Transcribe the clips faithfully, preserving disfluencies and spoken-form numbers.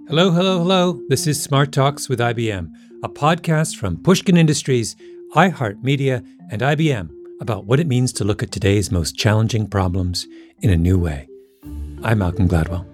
Hello, hello, hello. This is Smart Talks with I B M, a podcast from Pushkin Industries, iHeartMedia, and I B M about what it means to look at today's most challenging problems in a new way. I'm Malcolm Gladwell.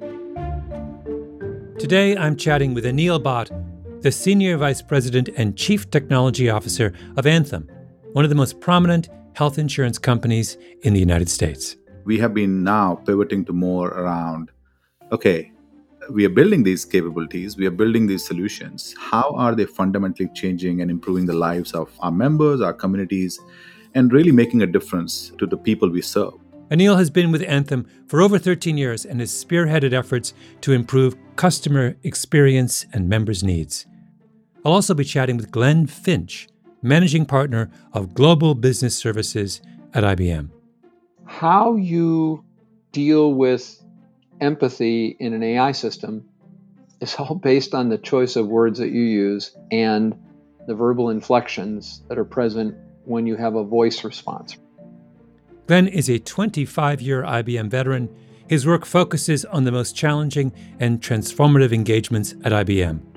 Today, I'm chatting with Anil Bhatt, the Senior Vice President and Chief Technology Officer of Anthem, one of the most prominent health insurance companies in the United States. We have been now pivoting to more around, okay, we are building these capabilities, we are building these solutions. How are they fundamentally changing and improving the lives of our members, our communities, and really making a difference to the people we serve? Anil has been with Anthem for over thirteen years and has spearheaded efforts to improve customer experience and members' needs. I'll also be chatting with Glenn Finch, Managing Partner of Global Business Services at I B M. How you deal with empathy in an A I system is all based on the choice of words that you use and the verbal inflections that are present when you have a voice response. Glenn is a twenty-five-year I B M veteran. His work focuses on the most challenging and transformative engagements at I B M.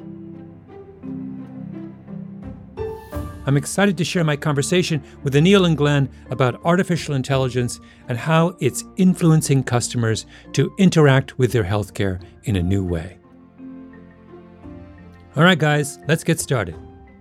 I'm excited to share my conversation with Anil and Glenn about artificial intelligence and how it's influencing customers to interact with their healthcare in a new way. All right, guys, let's get started.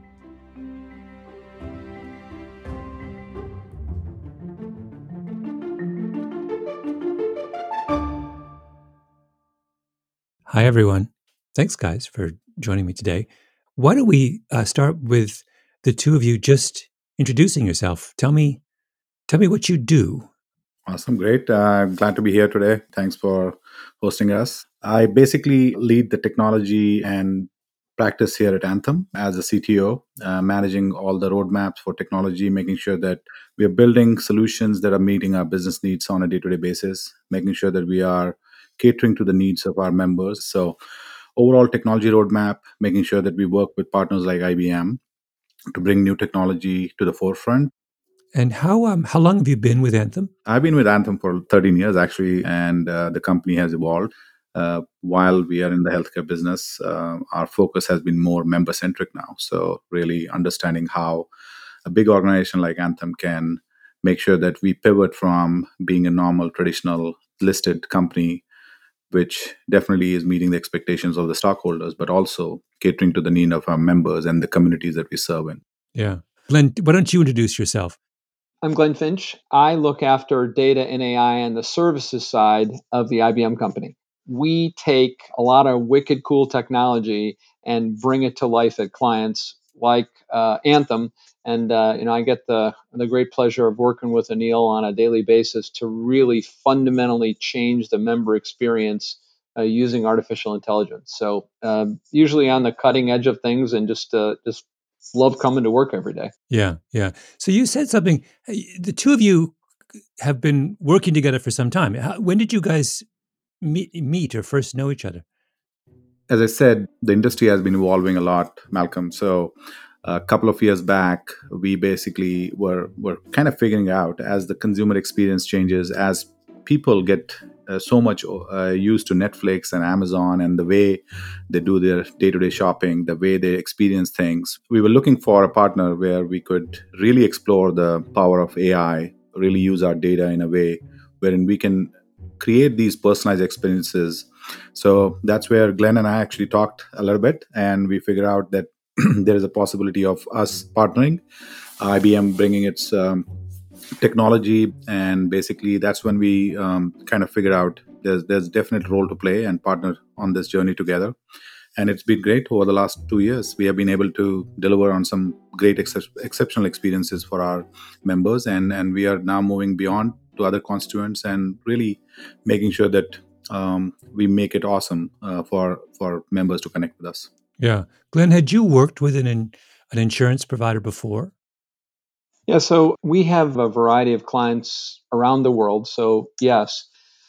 Hi, everyone. Thanks, guys, for joining me today. Why don't we uh, start with the two of you just introducing yourself? Tell me, tell me what you do. Awesome, great. Uh, glad to be here today. Thanks for hosting us. I basically lead the technology and practice here at Anthem as a C T O, uh, managing all the roadmaps for technology, making sure that we are building solutions that are meeting our business needs on a day-to-day basis, making sure that we are catering to the needs of our members. So overall technology roadmap, making sure that we work with partners like I B M to bring new technology to the forefront. And how um, how long have you been with Anthem? I've been with Anthem for thirteen years, actually, and uh, the company has evolved. Uh, while we are in the healthcare business, uh, our focus has been more member-centric now. So really understanding how a big organization like Anthem can make sure that we pivot from being a normal, traditional listed company, which definitely is meeting the expectations of the stockholders, but also catering to the need of our members and the communities that we serve in. Yeah. Glenn, why don't you introduce yourself? I'm Glenn Finch. I look after data and A I on the services side of the I B M company. We take a lot of wicked cool technology and bring it to life at clients like uh, Anthem. And uh, you know, I get the the great pleasure of working with Anil on a daily basis to really fundamentally change the member experience uh, using artificial intelligence. So um, usually on the cutting edge of things, and just uh, just love coming to work every day. Yeah, yeah. So you said something. The two of you have been working together for some time. How, when did you guys meet, meet or first know each other? As I said, the industry has been evolving a lot, Malcolm. So a couple of years back, we basically were were kind of figuring out as the consumer experience changes, as people get uh, so much uh, used to Netflix and Amazon and the way they do their day-to-day shopping, the way they experience things. We were looking for a partner where we could really explore the power of A I, really use our data in a way wherein we can create these personalized experiences. So that's where Glenn and I actually talked a little bit, and we figured out that there is a possibility of us partnering, I B M bringing its um, technology, and basically that's when we um, kind of figured out there's there's definite role to play and partner on this journey together. And it's been great over the last two years. We have been able to deliver on some great ex- exceptional experiences for our members, and and we are now moving beyond to other constituents and really making sure that um, we make it awesome uh, for for members to connect with us. Yeah. Glenn, had you worked with an an insurance provider before? Yeah, so we have a variety of clients around the world. So, yes,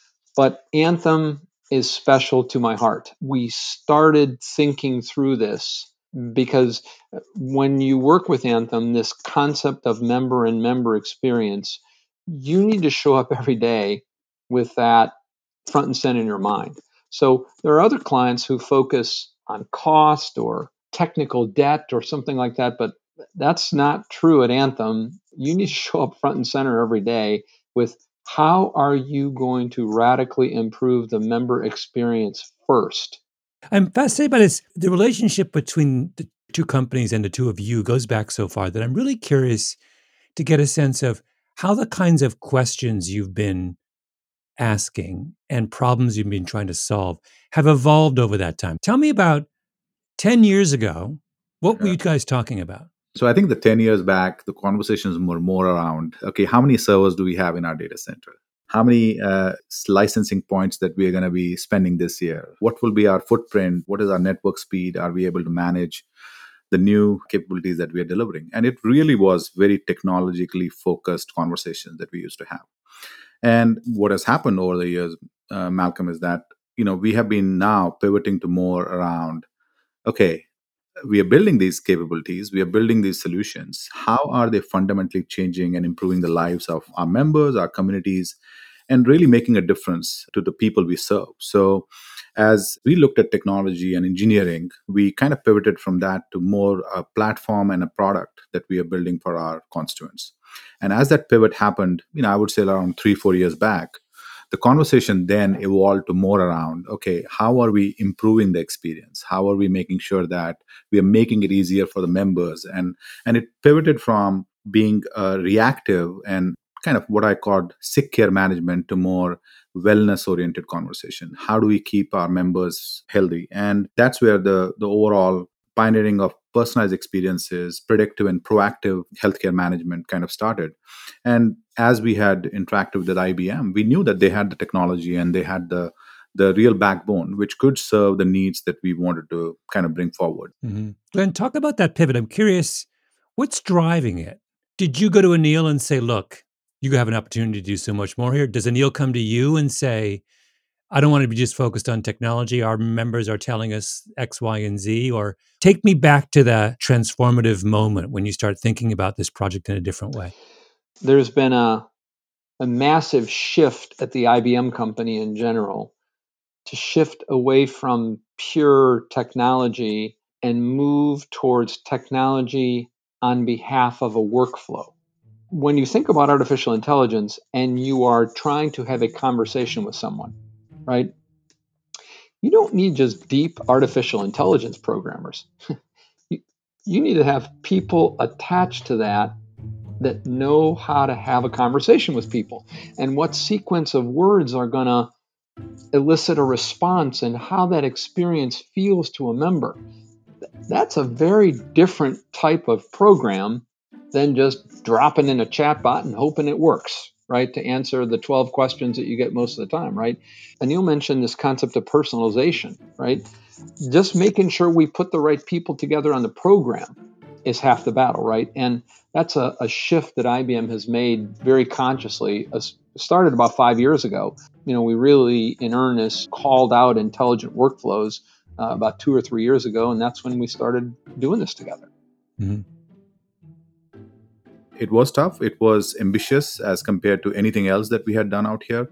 but Anthem is special to my heart. We started thinking through this because when you work with Anthem, this concept of member and member experience, you need to show up every day with that front and center in your mind. So there are other clients who focus on cost or technical debt or something like that, but that's not true at Anthem. You need to show up front and center every day with how are you going to radically improve the member experience first? I'm fascinated by this. The relationship between the two companies and the two of you goes back so far that I'm really curious to get a sense of how the kinds of questions you've been asking and problems you've been trying to solve have evolved over that time. Tell me about ten years ago, what were you guys talking about? So I think the ten years back, the conversations were more around, okay, how many servers do we have in our data center? How many uh, licensing points that we are going to be spending this year? What will be our footprint? What is our network speed? Are we able to manage the new capabilities that we are delivering? And it really was very technologically focused conversations that we used to have. And what has happened over the years, uh, Malcolm, is that, you know, we have been now pivoting to more around, okay, we are building these capabilities, we are building these solutions. How are they fundamentally changing and improving the lives of our members, our communities, and really making a difference to the people we serve? So as we looked at technology and engineering, we kind of pivoted from that to more a platform and a product that we are building for our constituents. And as that pivot happened, you know, I would say around three, four years back, the conversation then evolved to more around, okay, how are we improving the experience? How are we making sure that we are making it easier for the members? And, and it pivoted from being uh, reactive and kind of what I called sick care management to more wellness-oriented conversation. How do we keep our members healthy? And that's where the, the overall pioneering of personalized experiences, predictive and proactive healthcare management kind of started. And as we had interacted with I B M, we knew that they had the technology and they had the the real backbone, which could serve the needs that we wanted to kind of bring forward. Mm-hmm. Glenn, talk about that pivot. I'm curious, what's driving it? Did you go to Anil and say, look, you have an opportunity to do so much more here? Does Anil come to you and say, I don't want to be just focused on technology. Our members are telling us X, Y, and Z. Or take me back to that transformative moment when you start thinking about this project in a different way. There's been a, a massive shift at the I B M company in general to shift away from pure technology and move towards technology on behalf of a workflow. When you think about artificial intelligence and you are trying to have a conversation with someone, right? You don't need just deep artificial intelligence programmers. you, you need to have people attached to that that know how to have a conversation with people and what sequence of words are going to elicit a response and how that experience feels to a member. That's a very different type of program than just dropping in a chatbot and hoping it works, right? To answer the twelve questions that you get most of the time, right? Anil mentioned this concept of personalization, right? Just making sure we put the right people together on the program is half the battle, right? And that's a, a shift that I B M has made very consciously. It started about five years ago. You know, we really, in earnest, called out intelligent workflows uh, about two or three years ago, and that's when we started doing this together. Mm-hmm. It was tough. It was ambitious as compared to anything else that we had done out here.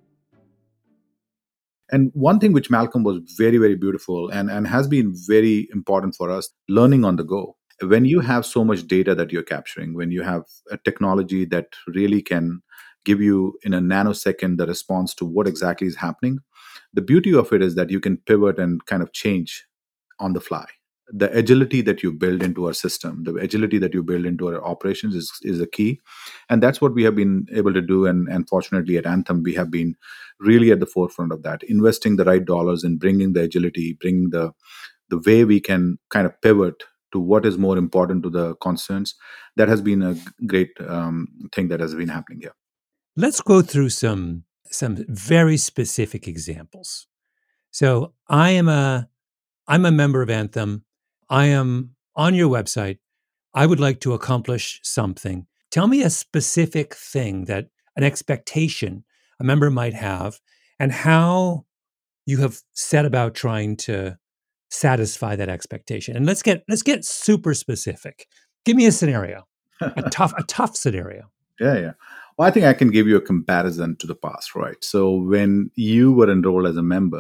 And one thing which Malcolm was very, very beautiful and, and has been very important for us, learning on the go. When you have so much data that you're capturing, when you have a technology that really can give you in a nanosecond the response to what exactly is happening, the beauty of it is that you can pivot and kind of change on the fly. The agility that you build into our system, the agility that you build into our operations is, is a key. And that's what we have been able to do. And, and fortunately at Anthem, we have been really at the forefront of that, investing the right dollars in bringing the agility, bringing the, the way we can kind of pivot to what is more important to the concerns. That has been a great um, thing that has been happening here. Let's go through some, some very specific examples. So I am a, I'm a member of Anthem. I am on your website. I would like to accomplish something. Tell me a specific thing that an expectation a member might have and how you have set about trying to satisfy that expectation. And let's get let's get super specific. Give me a scenario, a tough a tough scenario. Yeah, yeah. Well, I think I can give you a comparison to the past, right? So when you were enrolled as a member,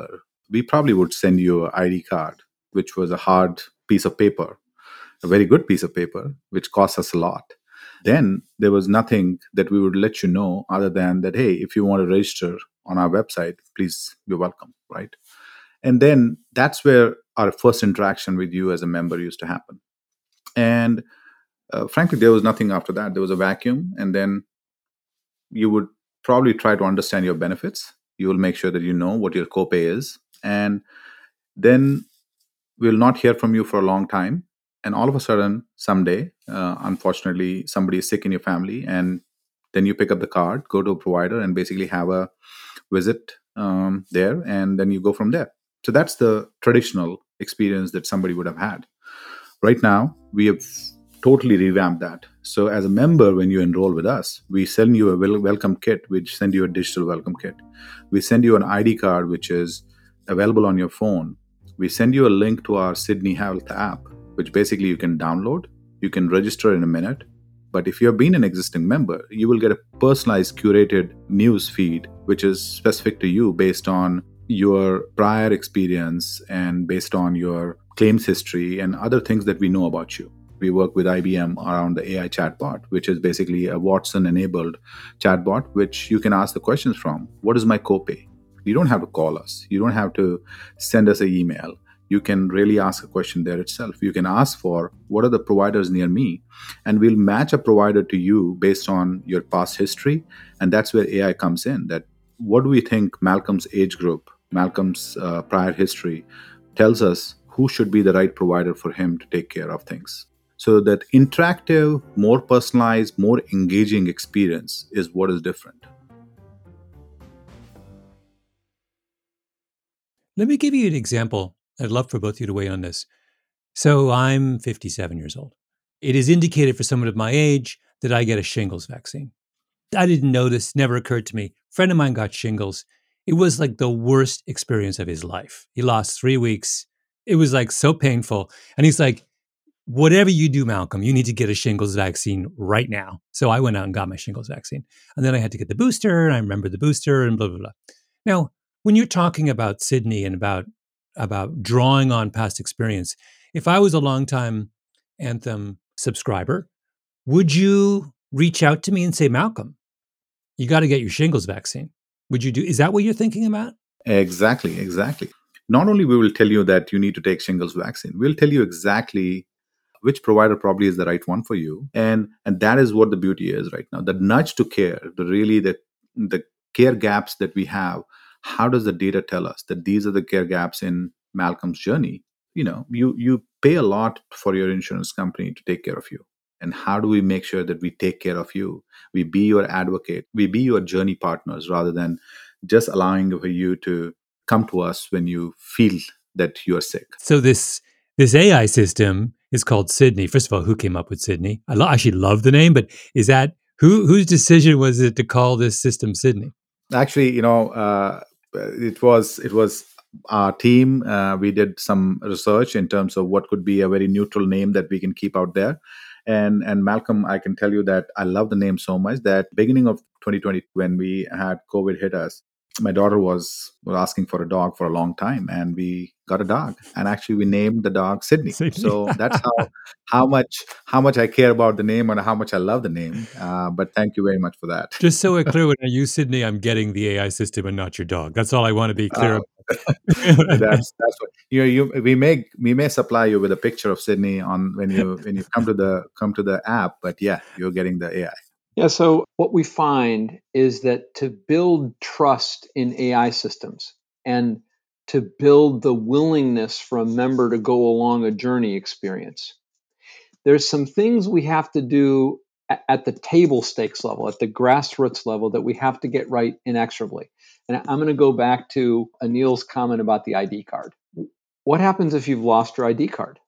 we probably would send you an I D card, which was a hard piece of paper, a very good piece of paper, which cost us a lot. Then there was nothing that we would let you know other than that, hey, if you want to register on our website, please, you're welcome, right? And then that's where our first interaction with you as a member used to happen. And uh, frankly, there was nothing after that. There was a vacuum. And then you would probably try to understand your benefits. You will make sure that you know what your copay is. And then we'll not hear from you for a long time. And all of a sudden, someday, uh, unfortunately, somebody is sick in your family. And then you pick up the card, go to a provider, and basically have a visit um, there. And then you go from there. So that's the traditional experience that somebody would have had. Right now, we have totally revamped that. So as a member, when you enroll with us, we send you a wel- welcome kit, which send you a digital welcome kit. We send you an I D card, which is available on your phone. We send you a link to our Sydney Health app, which basically you can download. You can register in a minute. But if you have been an existing member, you will get a personalized, curated news feed, which is specific to you based on your prior experience and based on your claims history and other things that we know about you. We work with I B M around the A I chatbot, which is basically a Watson-enabled chatbot, which you can ask the questions from. What is my copay? You don't have to call us. You don't have to send us an email. You can really ask a question there itself. You can ask for what are the providers near me, and we'll match a provider to you based on your past history. And that's where A I comes in. That what do we think Malcolm's age group, Malcolm's uh, prior history tells us who should be the right provider for him to take care of things. So that interactive, more personalized, more engaging experience is what is different. Let me give you an example. I'd love for both of you to weigh on this. So I'm fifty-seven years old. It is indicated for someone of my age that I get a shingles vaccine. I didn't know this, never occurred to me. A friend of mine got shingles. It was like the worst experience of his life. He lost three weeks. It was like so painful. And he's like, whatever you do, Malcolm, you need to get a shingles vaccine right now. So I went out and got my shingles vaccine. And then I had to get the booster, and I remember the booster and blah, blah, blah. Now, when you're talking about Sydney and about about drawing on past experience, if I was a longtime Anthem subscriber, would you reach out to me and say, Malcolm, you got to get your shingles vaccine? Would you do? Is that what you're thinking about? Exactly, exactly. Not only we will tell you that you need to take shingles vaccine, we'll tell you exactly which provider probably is the right one for you. And and that is what the beauty is right now. The nudge to care, the really the the care gaps that we have. How does the data tell us that these are the care gaps in Malcolm's journey? You know, you you pay a lot for your insurance company to take care of you. And how do we make sure that we take care of you? We be your advocate. We be your journey partners rather than just allowing for you to come to us when you feel that you're sick. So this this A I system is called Sydney. First of all, who came up with Sydney? I lo- actually love the name, but is that who whose decision was it to call this system Sydney? Actually, you know, uh, it was it was our team. Uh, we did some research in terms of what could be a very neutral name that we can keep out there. And and Malcolm, I can tell you that I love the name so much that beginning of twenty twenty, when we had COVID hit us, my daughter was, was asking for a dog for a long time, and we got a dog. And actually, we named the dog Sydney. Sydney. So that's how how much how much I care about the name and how much I love the name. Uh, but thank you very much for that. Just so we're clear, when I use Sydney, I'm getting the A I system and not your dog. That's all I want to be clear Uh, about. that's that's what you know. You we may we may supply you with a picture of Sydney on when you when you come to the come to the app. But yeah, you're getting the A I. Yeah, so what we find is that to build trust in A I systems and to build the willingness for a member to go along a journey experience, there's some things we have to do at, at the table stakes level, at the grassroots level, that we have to get right inexorably. And I'm going to go back to Anil's comment about the I D card. What happens if you've lost your I D card?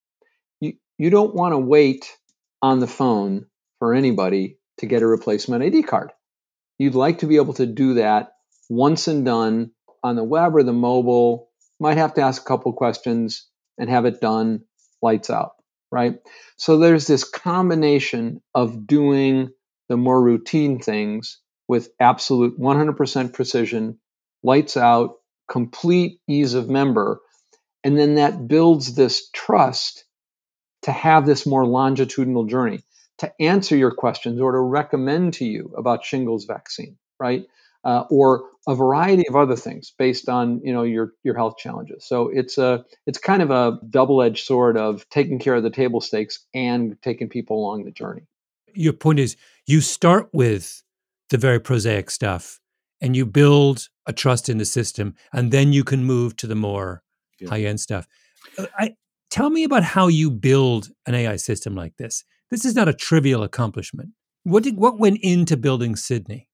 You, you don't want to wait on the phone for anybody to get a replacement I D card. You'd like to be able to do that once and done on the web or the mobile. Might have to ask a couple questions and have it done, lights out, right? So there's this combination of doing the more routine things with absolute one hundred percent precision, lights out, complete ease of member. And then that builds this trust to have this more longitudinal journey, to answer your questions or to recommend to you about shingles vaccine, right? Uh, or a variety of other things based on, you know, your your health challenges. So it's a it's kind of a double-edged sword of taking care of the table stakes and taking people along the journey. Your point is you start with the very prosaic stuff and you build a trust in the system, and then you can move to the more Yeah. high-end stuff. Uh, I Tell me about how you build an A I system like this. This is not a trivial accomplishment. What did what went into building Sydney?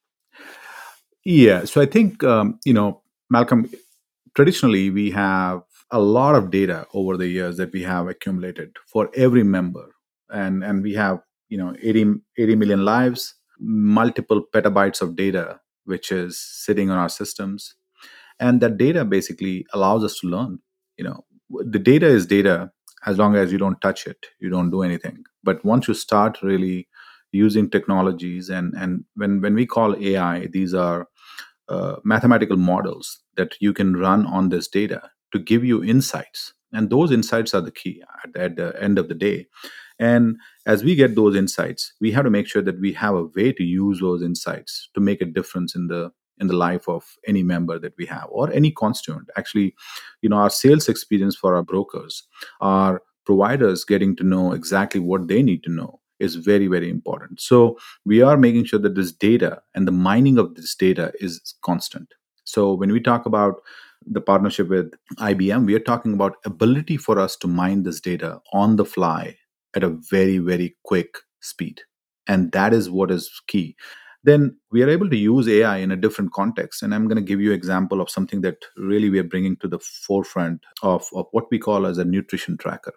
Yeah. So I think, um, you know, Malcolm, traditionally we have a lot of data over the years that we have accumulated for every member. And, and we have, you know, eighty, eighty million lives, multiple petabytes of data, which is sitting on our systems. And that data basically allows us to learn. You know, the data is data as long as you don't touch it, you don't do anything. But once you start really using technologies, and and when when we call A I, these are uh, mathematical models that you can run on this data to give you insights, and those insights are the key at, at the end of the day. And as we get those insights, we have to make sure that we have a way to use those insights to make a difference in the in the life of any member that we have, or any constituent. Actually, you know, our sales experience for our brokers, our providers getting to know exactly what they need to know is very, very important. So we are making sure that this data and the mining of this data is constant. So when we talk about the partnership with I B M, we are talking about ability for us to mine this data on the fly at a very, very quick speed. And that is what is key. Then we are able to use A I in a different context. And I'm going to give you an example of something that really we are bringing to the forefront of, of what we call as a nutrition tracker.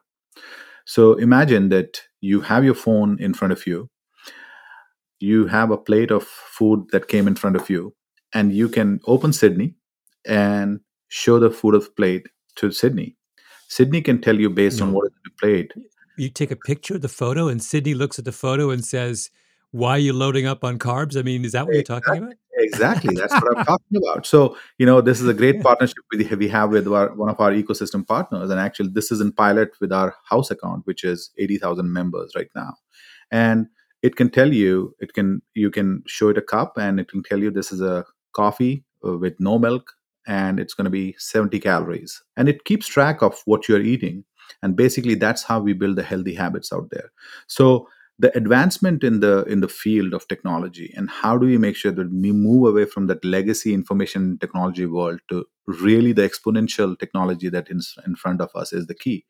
So imagine that you have your phone in front of you, you have a plate of food that came in front of you, and you can open Sydney and show the food of plate to Sydney. Sydney can tell you based on No. what is in the plate. You take a picture of the photo and Sydney looks at the photo and says, "Why are you loading up on carbs?" I mean, is that what you're talking Exactly. about? Exactly. That's what I'm talking about. So, you know, this is a great Yeah. partnership we we have with our, one of our ecosystem partners. And actually, this is in pilot with our house account, which is eighty thousand members right now. And it can tell you, it can, you can show it a cup and it can tell you this is a coffee uh, with no milk, and it's going to be seventy calories. And it keeps track of what you're eating. And basically, that's how we build the healthy habits out there. So, the advancement in the in the field of technology, and how do we make sure that we move away from that legacy information technology world to really the exponential technology that is in front of us is the key.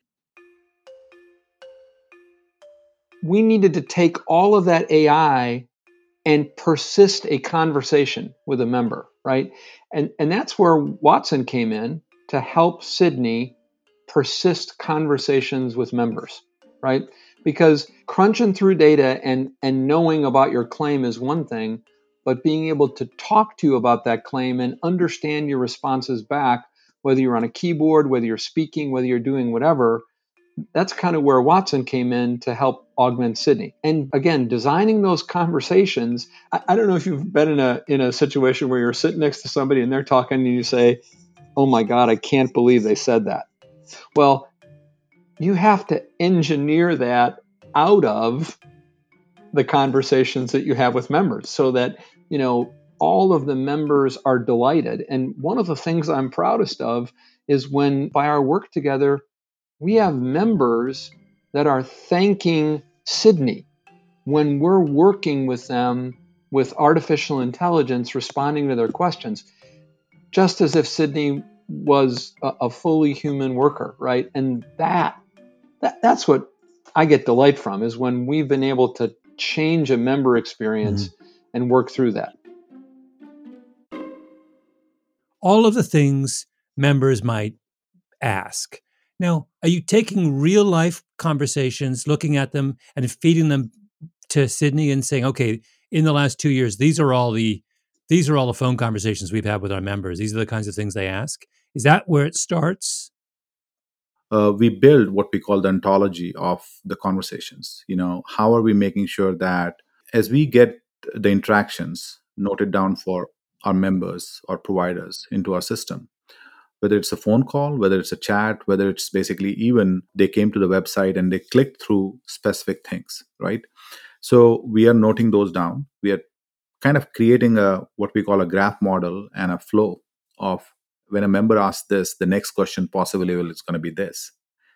We needed to take all of that A I and persist a conversation with a member, right? And and that's where Watson came in to help Sydney persist conversations with members, right? Because crunching through data and and knowing about your claim is one thing, but being able to talk to you about that claim and understand your responses back, whether you're on a keyboard, whether you're speaking, whether you're doing whatever, that's kind of where Watson came in to help augment Sydney. And again, designing those conversations. I, I don't know if you've been in a in a situation where you're sitting next to somebody and they're talking and you say, "Oh my God, I can't believe they said that." Well, you have to engineer that out of the conversations that you have with members so that, you know, all of the members are delighted. And one of the things I'm proudest of is when by our work together, we have members that are thanking Sydney when we're working with them with artificial intelligence responding to their questions, just as if Sydney was a, a fully human worker, right? And that, that that's what I get delight from, is when we've been able to change a member experience Mhm. and work through that. All of the things members might ask. Now, are you taking real life conversations, looking at them and feeding them to Sydney and saying, okay, in the last two years, these are all the these are all the phone conversations we've had with our members. These are the kinds of things they ask. Is that where it starts? Uh, we build what we call the ontology of the conversations. You know, how are we making sure that as we get the interactions noted down for our members or providers into our system, whether it's a phone call, whether it's a chat, whether it's basically even they came to the website and they clicked through specific things, right? So we are noting those down. We are kind of creating a what we call a graph model and a flow of when a member asks this, the next question possibly will is going to be this.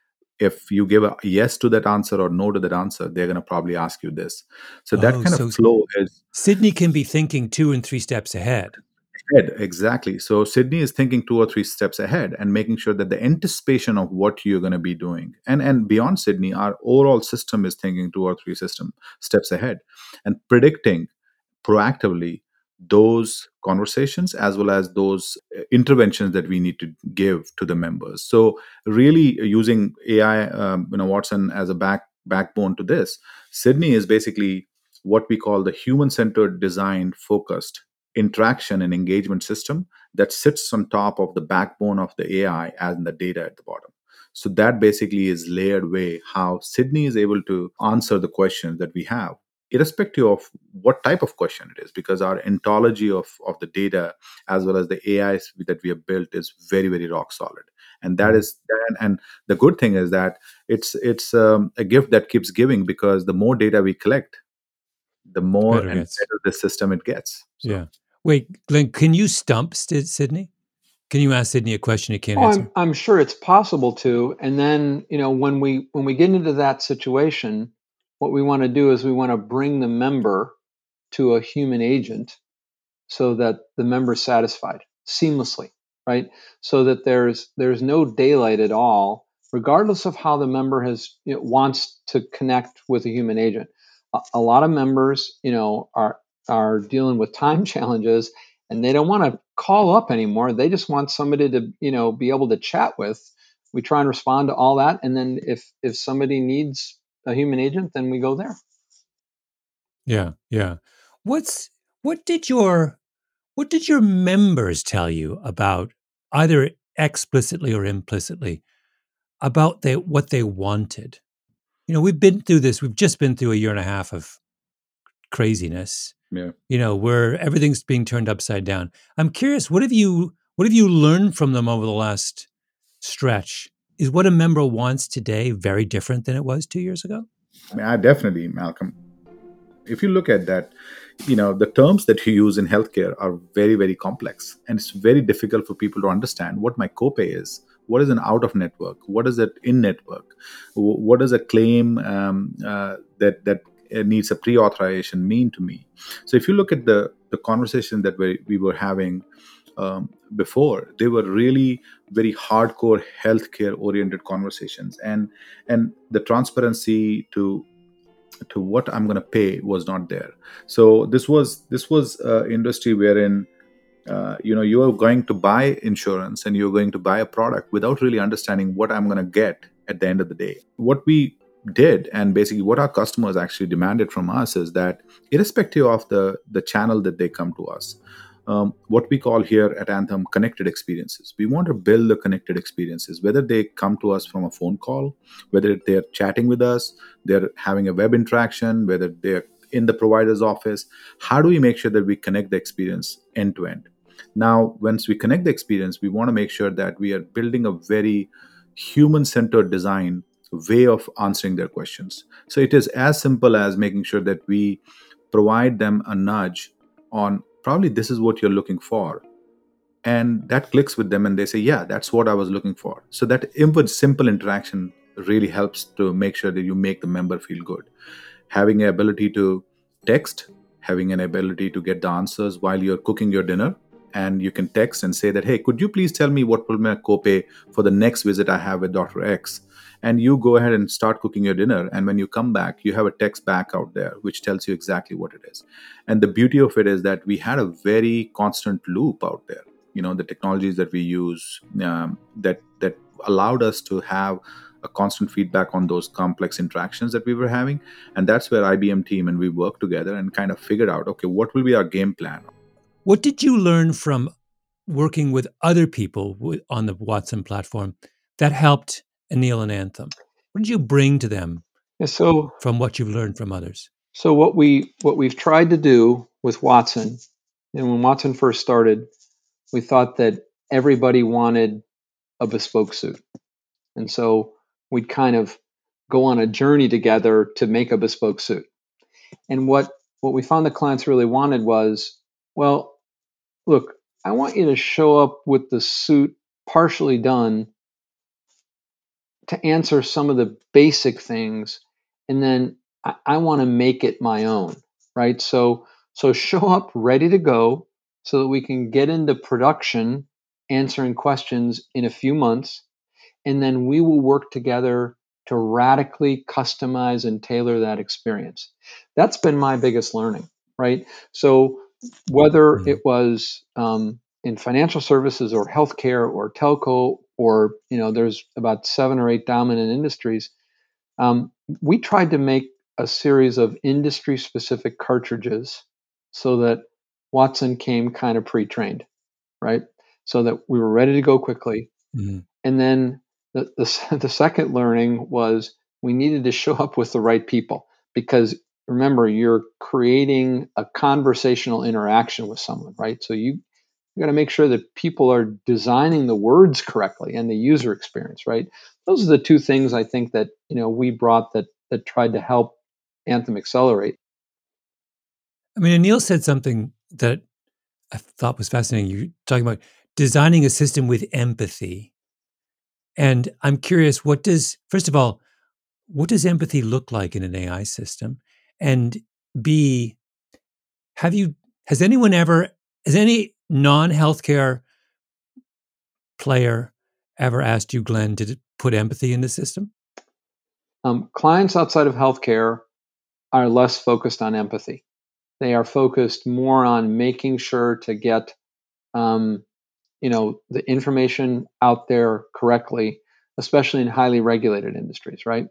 If you give a yes to that answer or no to that answer, they're going to probably ask you this. So that Oh, kind so of flow is Sydney can be thinking two and three steps ahead. ahead. Exactly. So Sydney is thinking two or three steps ahead and making sure that the anticipation of what you're going to be doing, and and beyond Sydney, our overall system is thinking two or three system steps ahead and predicting proactively those conversations as well as those uh, interventions that we need to give to the members. So really using A I, um, you know, Watson as a back backbone to this, Sydney is basically what we call the human-centered design focused interaction and engagement system that sits on top of the backbone of the A I and the data at the bottom. So that basically is layered way how Sydney is able to answer the questions that we have, irrespective of what type of question it is, because our ontology of, of the data as well as the A Is that we have built is very, very rock solid. And that is, and, and the good thing is that it's it's um, a gift that keeps giving, because the more data we collect, the more Better and gets. better the system it gets. So, Yeah. Wait, Glenn, can you stump Sid- Sydney? Can you ask Sydney a question he can't Oh, answer? I'm I'm sure it's possible to. And then, you know, when we when we get into that situation, what we want to do is we want to bring the member to a human agent so that the member's satisfied seamlessly, right? So that there's there's no daylight at all, regardless of how the member has you know, wants to connect with a human agent. A, a lot of members, you know, are are dealing with time challenges, and they don't want to call up anymore. They just want somebody to you know be able to chat with. We try and respond to all that, and then if if somebody needs a human agent, then we go there. Yeah, yeah. What's what did your what did your members tell you about, either explicitly or implicitly, about they what they wanted? You know, we've been through this. We've just been through a year and a half of craziness. yeah. You know, where everything's being turned upside down. I'm curious, what have you what have you learned from them over the last stretch? Is what a member wants today very different than it was two years ago? I mean, I definitely, Malcolm. If you look at that, you know, the terms that you use in healthcare are very, very complex. And it's very difficult for people to understand what my copay is. What is an out of network? What is it in network? Wh- What does a claim um, uh, that that uh, needs a pre-authorization mean to me? So if you look at the the conversation that we, we were having um, before, they were really very hardcore healthcare oriented conversations, and and the transparency to to what I'm going to pay was not there. So this was this was uh, industry wherein uh, you know you are going to buy insurance and you're going to buy a product without really understanding what I'm going to get at the end of the day. What we did, and basically what our customers actually demanded from us, is that irrespective of the the channel that they come to us, um, what we call here at Anthem connected experiences. We want to build the connected experiences, whether they come to us from a phone call, whether they're chatting with us, they're having a web interaction, whether they're in the provider's office. How do we make sure that we connect the experience end to end? Now, once we connect the experience, we want to make sure that we are building a very human centered design way of answering their questions. So it is as simple as making sure that we provide them a nudge on probably this is what you're looking for, and that clicks with them and they say, yeah, that's what I was looking for. So that input simple interaction really helps to make sure that you make the member feel good. Having an ability to text, having an ability to get the answers while you're cooking your dinner, and you can text and say that, hey, could you please tell me what will my copay for the next visit I have with Dr. X? And you go ahead and start cooking your dinner, and when you come back, you have a text back out there which tells you exactly what it is. And the beauty of it is that we had a very constant loop out there. You know, the technologies that we use, um, that that allowed us to have a constant feedback on those complex interactions that we were having. And that's where I B M team and we worked together and kind of figured out, okay, what will be our game plan? What did you learn from working with other people with, on the Watson platform that helped Anil and Anthem? What did you bring to them Yeah, so from what you've learned from others? So what we what we've tried to do with Watson, and when Watson first started, we thought that everybody wanted a bespoke suit. And so we'd kind of go on a journey together to make a bespoke suit. And what, what we found the clients really wanted was, well, look, I want you to show up with the suit partially done to answer some of the basic things, and then I, I want to make it my own, right? So, so show up ready to go so that we can get into production answering questions in a few months, and then we will work together to radically customize and tailor that experience. That's been my biggest learning, right? So whether Mm. it was um, in financial services or healthcare or telco, or you know, there's about seven or eight dominant industries. Um, we tried to make a series of industry-specific cartridges so that Watson came kind of pre-trained, right? So that we were ready to go quickly. Mm. And then the, the, the second learning was we needed to show up with the right people, because remember, you're creating a conversational interaction with someone, right? So you, you got to make sure that people are designing the words correctly and the user experience, right? Those are the two things I think that, you know, we brought that that tried to help Anthem accelerate. I mean, Anil said something that I thought was fascinating. You're talking about designing a system with empathy. And I'm curious, what does, first of all, what does empathy look like in an A I system? And B, have you, has anyone ever, has any non-healthcare player ever asked you, Glenn, to put empathy in the system? Um, clients outside of healthcare are less focused on empathy. They are focused more on making sure to get, um, you know, the information out there correctly, especially in highly regulated industries, right?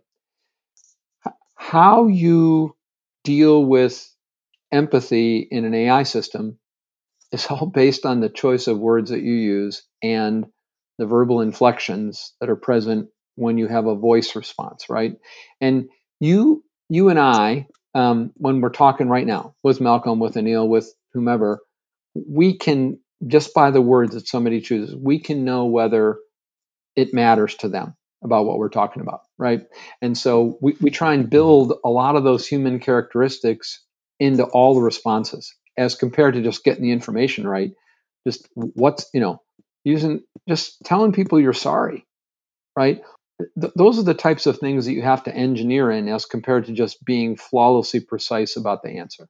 How you deal with empathy in an A I system is all based on the choice of words that you use and the verbal inflections that are present when you have a voice response, right? And you, you and I, um, when we're talking right now with Malcolm, with Anil, with whomever, we can, just by the words that somebody chooses, we can know whether it matters to them about what we're talking about, right? And so we, we try and build a lot of those human characteristics into all the responses, as compared to just getting the information right. Just what's, you know, using, just telling people you're sorry, right? Th- those are the types of things that you have to engineer in, as compared to just being flawlessly precise about the answer.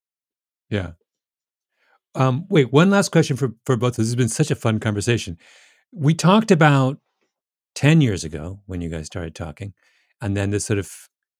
Yeah. Um, wait, one last question for, for both of us. This has been such a fun conversation. We talked about ten years ago when you guys started talking, and then this sort of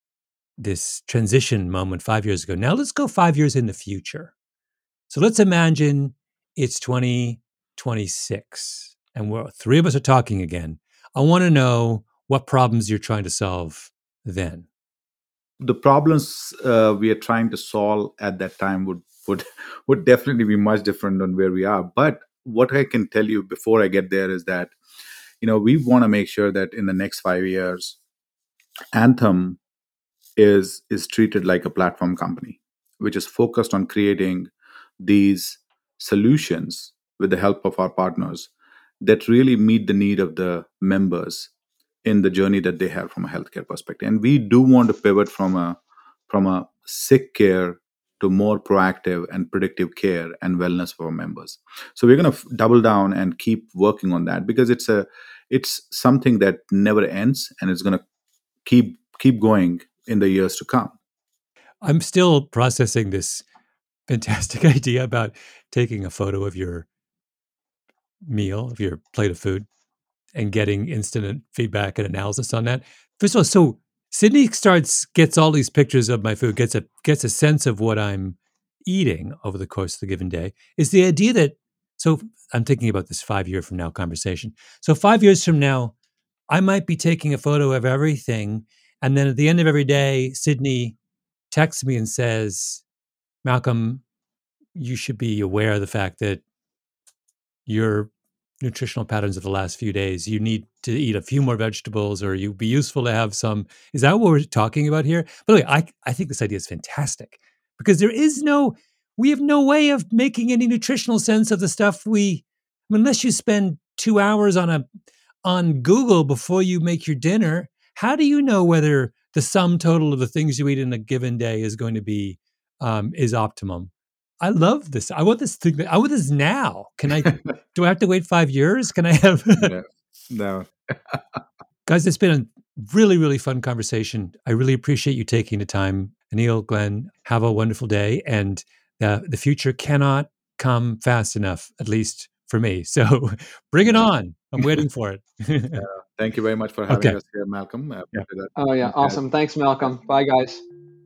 this transition moment five years ago. Now let's go five years in the future. So let's imagine it's twenty twenty-six and we're three of us are talking again. I want to know what problems you're trying to solve then. The problems uh, we are trying to solve at that time would would would definitely be much different than where we are. But what I can tell you before I get there is that, you know, we want to make sure that in the next five years, Anthem is is treated like a platform company, which is focused on creating these solutions with the help of our partners that really meet the need of the members in the journey that they have from a healthcare perspective. And we do want to pivot from a from a sick care to more proactive and predictive care and wellness for our members. So we're going to f- double down and keep working on that, because it's a it's something that never ends, and it's going to keep keep going in the years to come. I'm still processing this fantastic idea about taking a photo of your meal, of your plate of food, and getting instant feedback and analysis on that. First of all, so Sydney starts gets all these pictures of my food, gets a gets a sense of what I'm eating over the course of the given day. Is the idea that, so I'm thinking about this five year from now conversation. So five years from now, I might be taking a photo of everything, and then at the end of every day, Sydney texts me and says, "Malcolm, you should be aware of the fact that your nutritional patterns of the last few days, you need to eat a few more vegetables, or you'd be useful to have some." Is that what we're talking about here? By the way, I, I think this idea is fantastic, because there is no, we have no way of making any nutritional sense of the stuff we, I mean, unless you spend two hours on a on Google before you make your dinner, how do you know whether the sum total of the things you eat in a given day is going to be um, is optimum? I love this. I want this thing. I want this now. Can I? Do I have to wait five years? Can I have? No, no. Guys, it's been a really, really fun conversation. I really appreciate you taking the time. Anil, Glenn, have a wonderful day. And uh, the future cannot come fast enough, at least for me. So bring it on. I'm waiting for it. uh, thank you very much for having Okay. us here, Malcolm. Uh, Yeah. Oh, yeah. Awesome. Thanks, Malcolm. Bye, guys.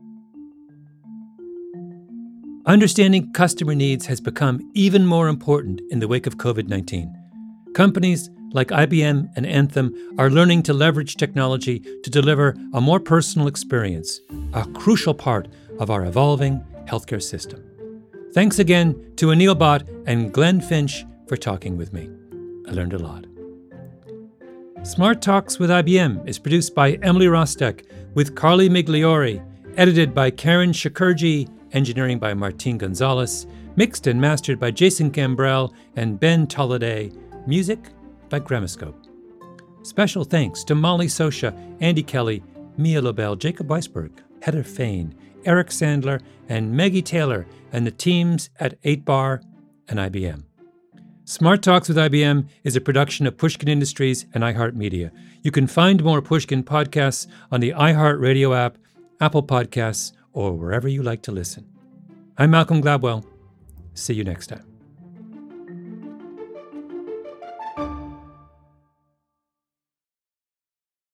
Understanding customer needs has become even more important in the wake of covid nineteen. Companies like I B M and Anthem are learning to leverage technology to deliver a more personal experience, a crucial part of our evolving healthcare system. Thanks again to Anil Bhatt and Glenn Finch for talking with me. I learned a lot. Smart Talks with I B M is produced by Emily Rostek with Carly Migliori, edited by Karen Shakurji, engineering by Martin Gonzalez, mixed and mastered by Jason Gambrell and Ben Tolliday, music by Gramoscope. Special thanks to Molly Sosha, Andy Kelly, Mia Lobel, Jacob Weisberg, Heather Fain, Eric Sandler, and Maggie Taylor, and the teams at eight bar and I B M. Smart Talks with I B M is a production of Pushkin Industries and iHeartMedia. You can find more Pushkin podcasts on the iHeartRadio app, Apple Podcasts, or wherever you like to listen. I'm Malcolm Gladwell. See you next time.